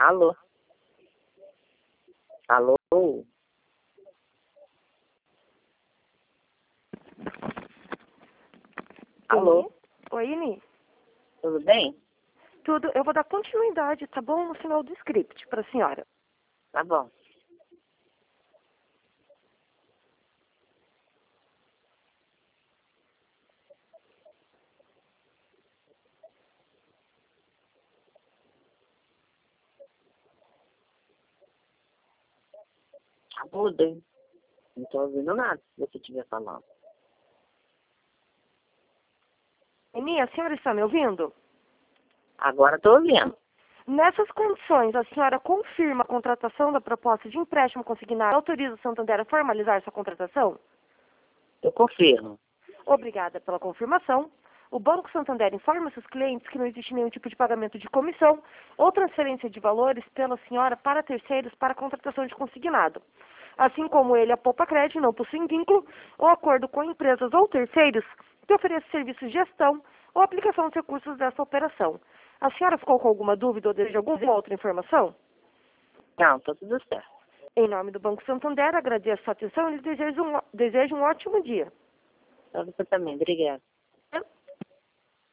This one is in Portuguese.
Alô? Alô? Alô? Oi, Ini. Tudo bem? Tudo. Eu vou dar continuidade, tá bom? No final do script para a senhora. Tá bom. Muda, hein? Não tô ouvindo nada se você estiver falando. Ini, a senhora está me ouvindo? Agora tô ouvindo. Nessas condições, a senhora confirma a contratação da proposta de empréstimo consignado e autoriza o Santander a formalizar sua contratação? Eu confirmo. Obrigada pela confirmação. O Banco Santander informa seus clientes que não existe nenhum tipo de pagamento de comissão ou transferência de valores pela senhora para terceiros para a contratação de consignado. Assim como ele, a Poupa Crédito não possui vínculo ou acordo com empresas ou terceiros que ofereçam serviços de gestão ou aplicação de recursos dessa operação. A senhora ficou com alguma dúvida ou deseja alguma outra informação? Não, tá tudo certo. Em nome do Banco Santander, agradeço a sua atenção e lhe desejo um ótimo dia. Pra você também. Obrigada.